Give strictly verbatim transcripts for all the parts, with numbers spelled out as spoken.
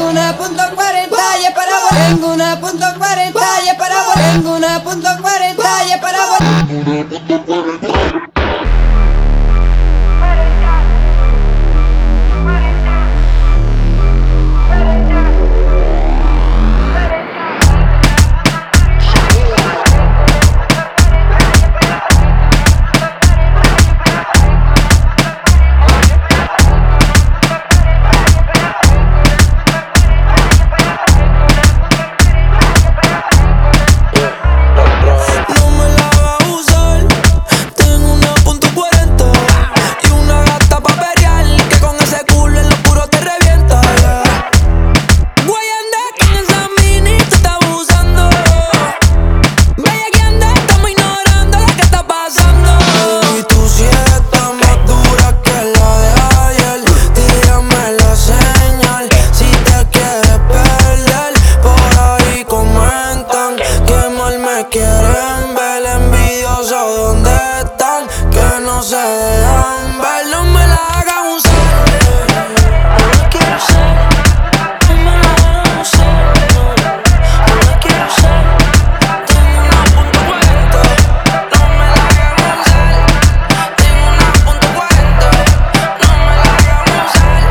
una punto cuarenta y es para vos. Tengo una punto cuarenta y es para vos. Tengo una punto cuarenta y es para vos. Quieren ver envidioso dónde están, que no se dejan ver, no me la hagan usar. No la quiero usar, no me la hagan usar. No la quiero usar, tengo una punto cuarenta, no me la hagan usar. Tengo una punto cuarenta, no me la hagan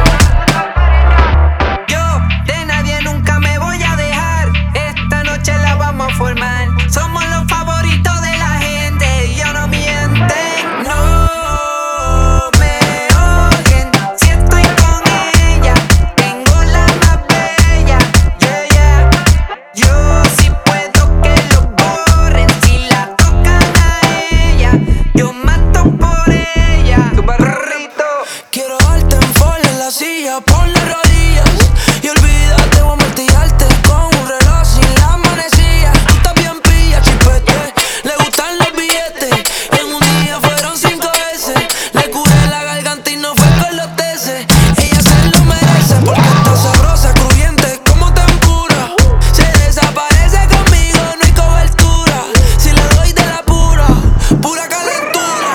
usar. Yo de nadie nunca me voy a dejar, esta noche la vamos a formar. Somos los favoritos de la gente y ellos no mienten. No me odien si estoy con ella. Tengo la más bella, yeah, yeah. Yo sí puedo que lo borren si la tocan a ella. Yo mato por ella. Tu perrito. Quiero darte en fall en la silla, ponle rodillas y olvídate, voy a martillarte con un reloj sin la manecilla. Tú estás bien pilla, chipete, le gustan los billetes. En un día fueron cinco veces, le curé la garganta y no fue con los teces. Ella se lo merece porque está sabrosa, crujiente como tempura. Se desaparece conmigo, no hay cobertura. Si le doy de la pura, pura calentura.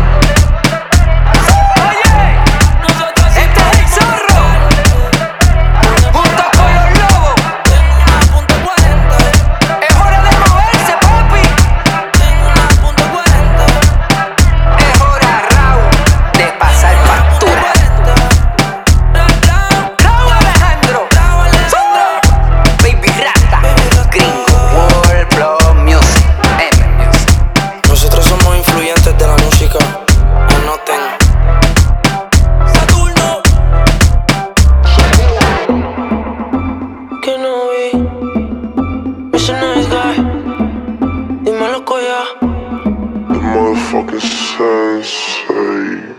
Oye, Nosotros sí este es el zorro, junto con los lobos. tengo una punto cuarenta, Es hora de moverse, papi. tengo una punto cuarenta. Es hora, Raúl, de pasar factura. Raúl Alejandro, Baby Rasta, Gringo, World Flow Music, M Music. Nosotros somos influyentes de la música. Anoten. Saturno. Que no vi. Mister Nice Guy. Dímelo, Koya. The motherfucking sensei.